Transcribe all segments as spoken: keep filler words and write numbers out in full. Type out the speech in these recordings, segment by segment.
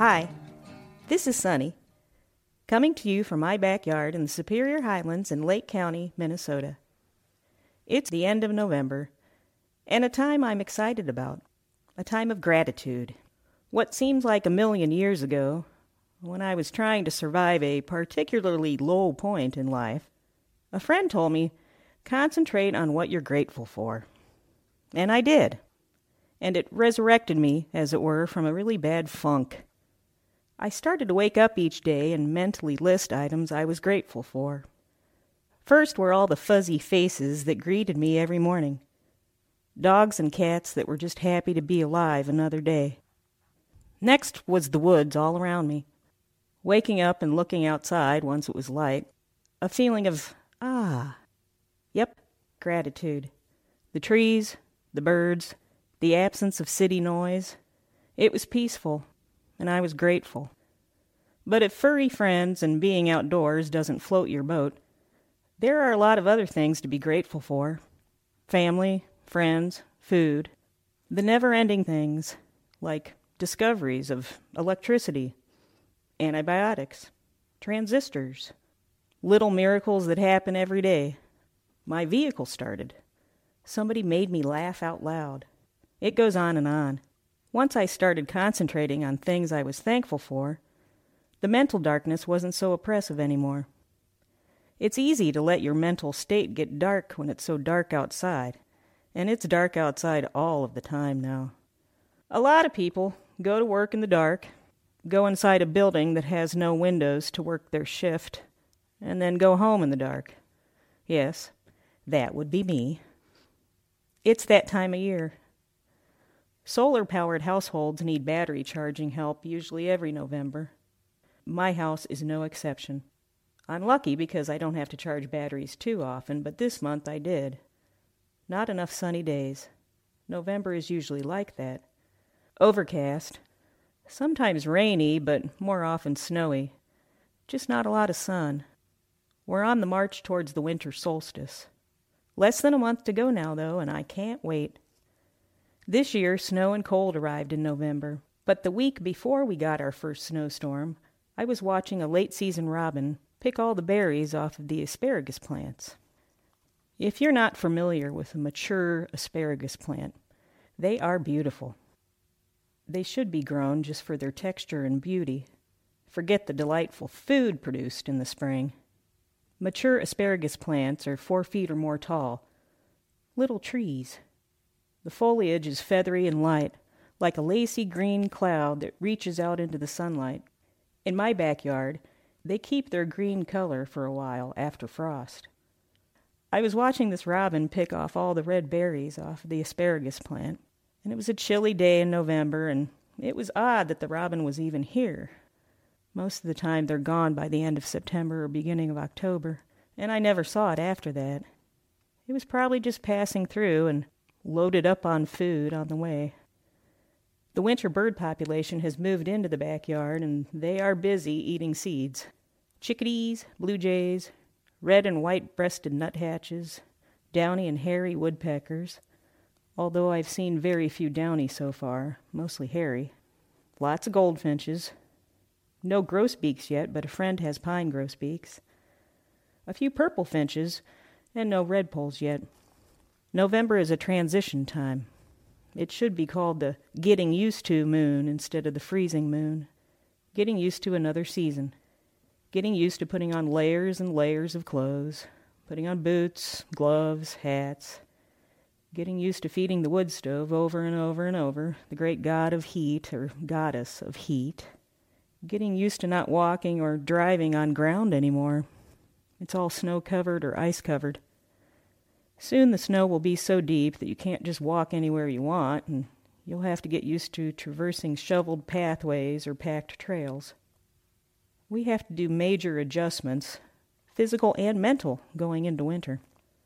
Hi, this is Sunny, coming to you from my backyard in the Superior Highlands in Lake County, Minnesota. It's the end of November, and a time I'm excited about, a time of gratitude. What seems like a million years ago, when I was trying to survive a particularly low point in life, a friend told me, concentrate on what you're grateful for. And I did. And it resurrected me, as it were, from a really bad funk. I started to wake up each day and mentally list items I was grateful for. First were all the fuzzy faces that greeted me every morning. Dogs and cats that were just happy to be alive another day. Next was the woods all around me. Waking up and looking outside once it was light. A feeling of, ah. Yep, gratitude. The trees, the birds, the absence of city noise. It was peaceful, and I was grateful. But if furry friends and being outdoors doesn't float your boat, there are a lot of other things to be grateful for. Family, friends, food. The never-ending things, like discoveries of electricity, antibiotics, transistors, little miracles that happen every day. My vehicle started. Somebody made me laugh out loud. It goes on and on. Once I started concentrating on things I was thankful for, the mental darkness wasn't so oppressive anymore. It's easy to let your mental state get dark when it's so dark outside, and it's dark outside all of the time now. A lot of people go to work in the dark, go inside a building that has no windows to work their shift, and then go home in the dark. Yes, that would be me. It's that time of year. Solar-powered households need battery charging help usually every November. My house is no exception. I'm lucky because I don't have to charge batteries too often, but this month I did. Not enough sunny days. November is usually like that. Overcast. Sometimes rainy, but more often snowy. Just not a lot of sun. We're on the march towards the winter solstice. Less than a month to go now, though, and I can't wait. This year, snow and cold arrived in November, but the week before we got our first snowstorm, I was watching a late-season robin pick all the berries off of the asparagus plants. If you're not familiar with a mature asparagus plant, they are beautiful. They should be grown just for their texture and beauty. Forget the delightful food produced in the spring. Mature asparagus plants are four feet or more tall. Little trees. The foliage is feathery and light, like a lacy green cloud that reaches out into the sunlight. In my backyard, they keep their green color for a while after frost. I was watching this robin pick off all the red berries off the asparagus plant, and it was a chilly day in November, and it was odd that the robin was even here. Most of the time they're gone by the end of September or beginning of October, and I never saw it after that. It was probably just passing through and loaded up on food on the way. The winter bird population has moved into the backyard, and they are busy eating seeds. Chickadees, blue jays, red and white-breasted nuthatches, downy and hairy woodpeckers, although I've seen very few downy so far, mostly hairy. Lots of goldfinches. No grosbeaks yet, but a friend has pine grosbeaks. A few purple finches, and no redpolls yet. November is a transition time. It should be called the getting used to moon instead of the freezing moon. Getting used to another season. Getting used to putting on layers and layers of clothes. Putting on boots, gloves, hats. Getting used to feeding the wood stove over and over and over, the great god of heat, or goddess of heat. Getting used to not walking or driving on ground anymore. It's all snow-covered or ice-covered. Soon the snow will be so deep that you can't just walk anywhere you want, and you'll have to get used to traversing shoveled pathways or packed trails. We have to do major adjustments, physical and mental, going into winter.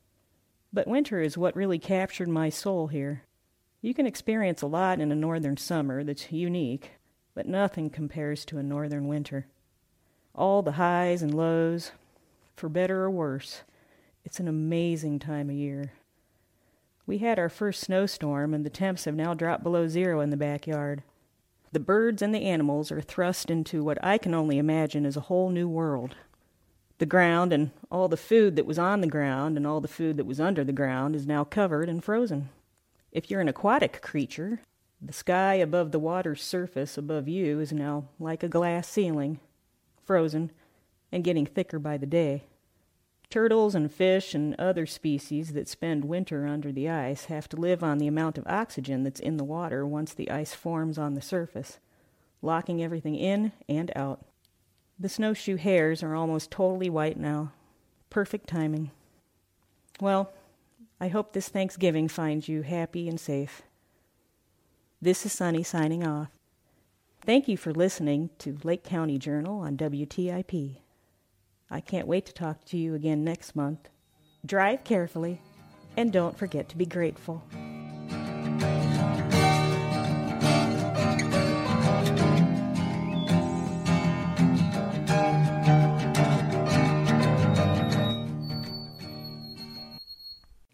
But winter is what really captured my soul here. You can experience a lot in a northern summer that's unique, but nothing compares to a northern winter. All the highs and lows, for better or worse. It's an amazing time of year. We had our first snowstorm, and the temps have now dropped below zero in the backyard. The birds and the animals are thrust into what I can only imagine is a whole new world. The ground and all the food that was on the ground and all the food that was under the ground is now covered and frozen. If you're an aquatic creature, the sky above the water's surface above you is now like a glass ceiling, frozen and getting thicker by the day. Turtles and fish and other species that spend winter under the ice have to live on the amount of oxygen that's in the water once the ice forms on the surface, locking everything in and out. The snowshoe hares are almost totally white now. Perfect timing. Well, I hope this Thanksgiving finds you happy and safe. This is Sunny signing off. Thank you for listening to Lake County Journal on W T I P. I can't wait to talk to you again next month. Drive carefully, and don't forget to be grateful.